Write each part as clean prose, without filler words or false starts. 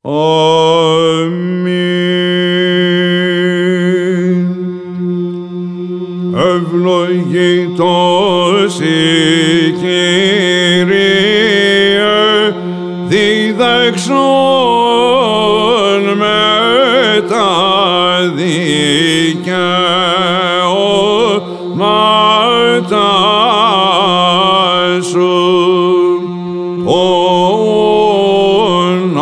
Αμήν. Ευλογητός η Κύριε, διδαξών με τα δικαιώματα σου. Των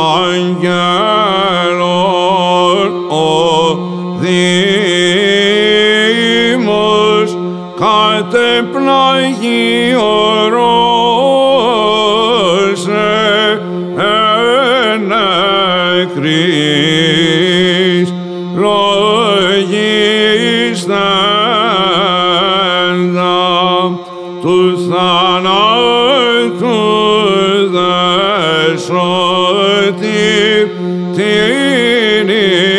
αγγέλων ο Δήμος κατεπλάγει ορώσε εν εκρής λογιστέντα του θανάτου σωτήρ την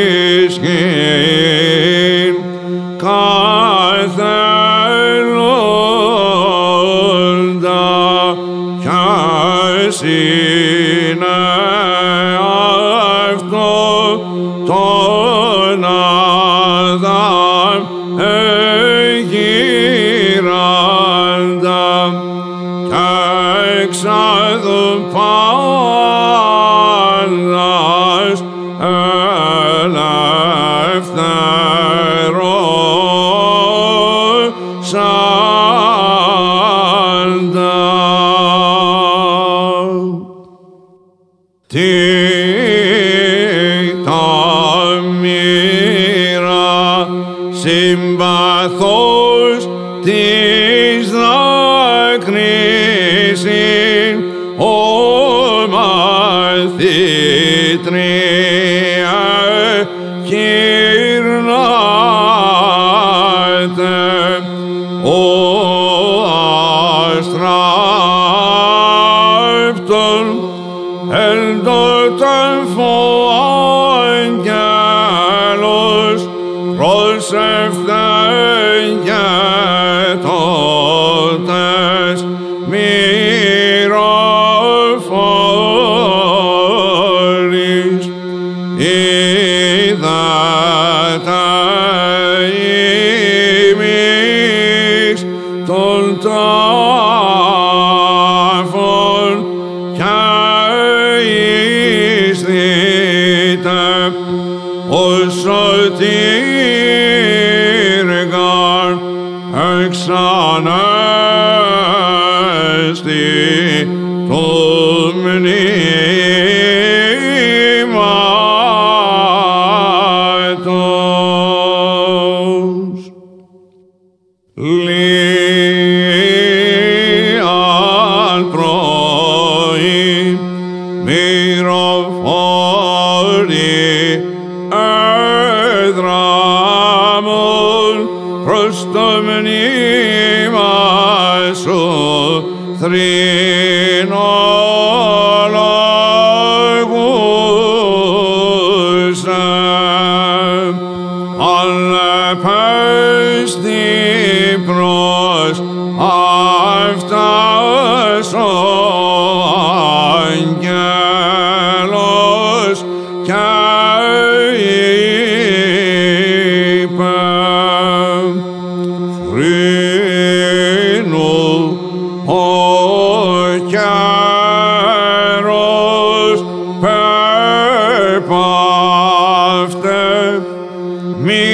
ισχύν καθέλοντα κι είναι αυτό τον Αδάμ εγείραντα κι εξάδου πάντας ελευθερώσαντα. Τι τα μοίρα συμπαθώς της δάκρυσιν ο μαθήτρια γυρνάτε ο αστράφτων εν τότε φωάγγελος προσεύθεν και τότες μυροφόρης είδατε ημείς των τάφων και εισθείτε ως σωτήργαν εξανέστη το μνήματος. Λίαν πρωί μυροφόρη έδραμον προς το μνήμα σου θρηνολογούσε, αλεπέστη προς αυτάς ο αγγέλος και είπε θρήνου ο καιρός περπαύτε μη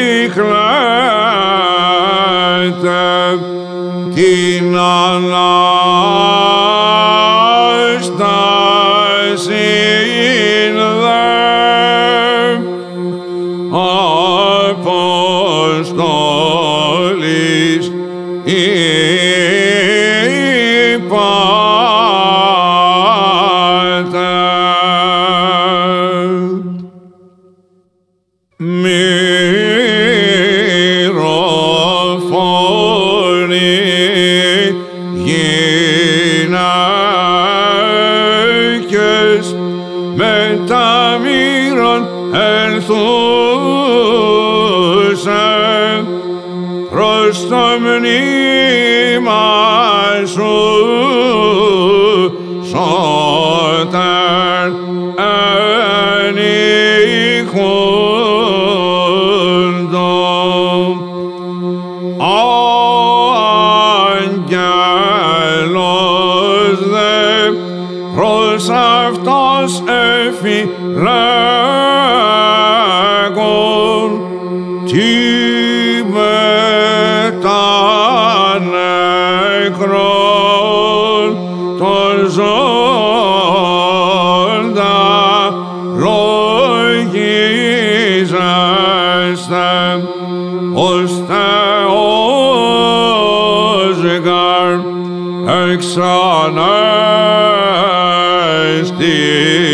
κλαίτε την Ανάσταση Αποστόλης είπατε. Μυροφόρη γυναίκες με τα μοίρον ελθούσε προς το μνήμα σου σώτερ Άγγελος δε προς αυτός εφηλέγων τι μετά νεκρών των ζώντα λογίζεστε ως Θεός γαρ εξανέστη